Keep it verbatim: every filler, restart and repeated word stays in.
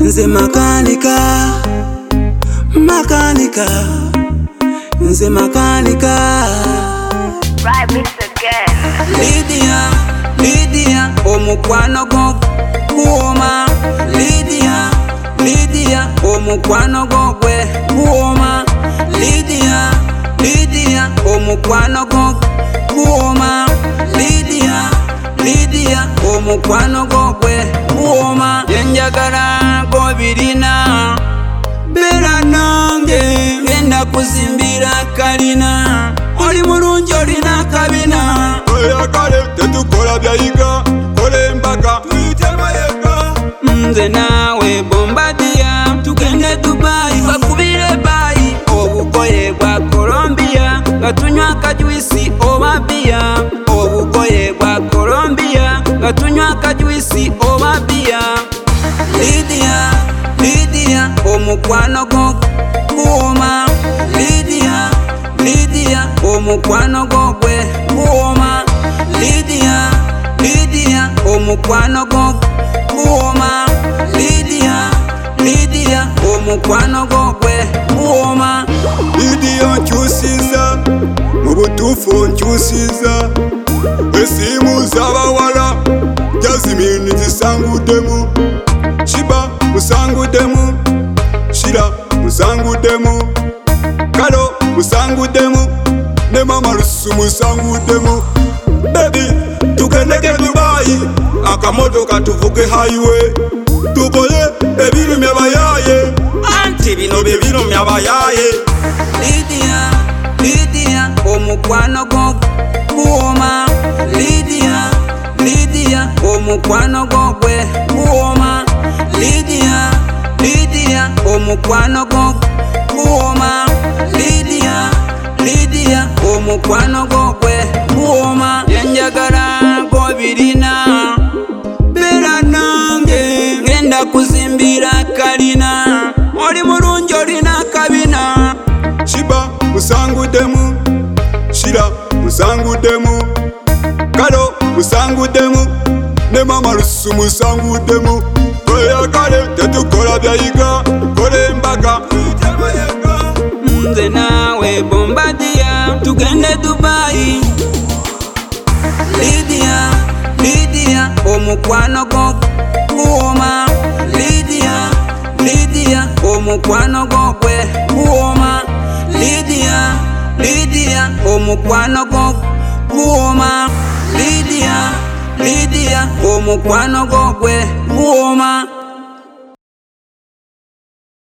Nze makanika, makanika, nze makanika. Right mix again. Lydia, Lydia, omukwano gwo kuwoma. Lydia, Lydia, omukwano gwo gwe kuwoma. Lydia, Lydia, omukwano gwo kuwoma. Lydia, Lydia, omukwano gwo gwe kuwoma. Yenjagala gobirina, bera nange genda kuzimbira kalina. Oli mulungi olina kabina. Oyagale tetukola byayiga, kole mpaka tuyitema yeka. Nze naawe Bombardier tugende Dubai bakubire bayi. Obugoye bwa Colombia nga tunywa akajuisi oba bia. Obugoye bwa Colombia nga tunywa akajuisi oba bia. Lydia, Lydia, omukwano gwo kuwoma. Lydia, Lydia, omukwano gwo gwe kuwoma. Lydia, Lydia, omukwano gwo kuwoma. Lydia, Lydia, omukwano gwo gwe kuwoma. Lydia nkyusiza, mu butuufu nkyusiza. Esimu z'abawala Jasmine zisanguddemu. Shiba musanguddemu, Shira musanguddemu, Kalo musanguddemu, ne Mama Lusu musanguddemu. Baby tugendeke Dubai, akamotoka tuvuge highway. Tukole ebirumya bayaye, anti bino bye birumya bayaye. Lydia, Lydia, omukwano gwo kuwoma. Lydia, Lydia, omukwano gwo gwe kuwoma. Lydia, Lydia, omukwano gwo kuwoma. Lydia, Lydia, omukwano gwo gwe kuwoma. Yenjagala gobirina, bera nange genda kuzimbira kalina. Oli mulungi olina kabina. Shiba musanguddemu, Shira musanguddemu, Kalo musanguddemu, ne Mama Lusu musanguddemu. Oyagale tetukola byayiga, kole mpaka tuyitema yeka. Nze naawe Bombardier tugende Dubai. Lydia, Lydia, omukwano gwo kuwoma. Lydia, Lydia, omukwano gwo gwe kuwoma. Lydia, Lydia, omukwano gwo kuwoma. Lydia, Lydia, omukwano gwo gwe kuwoma.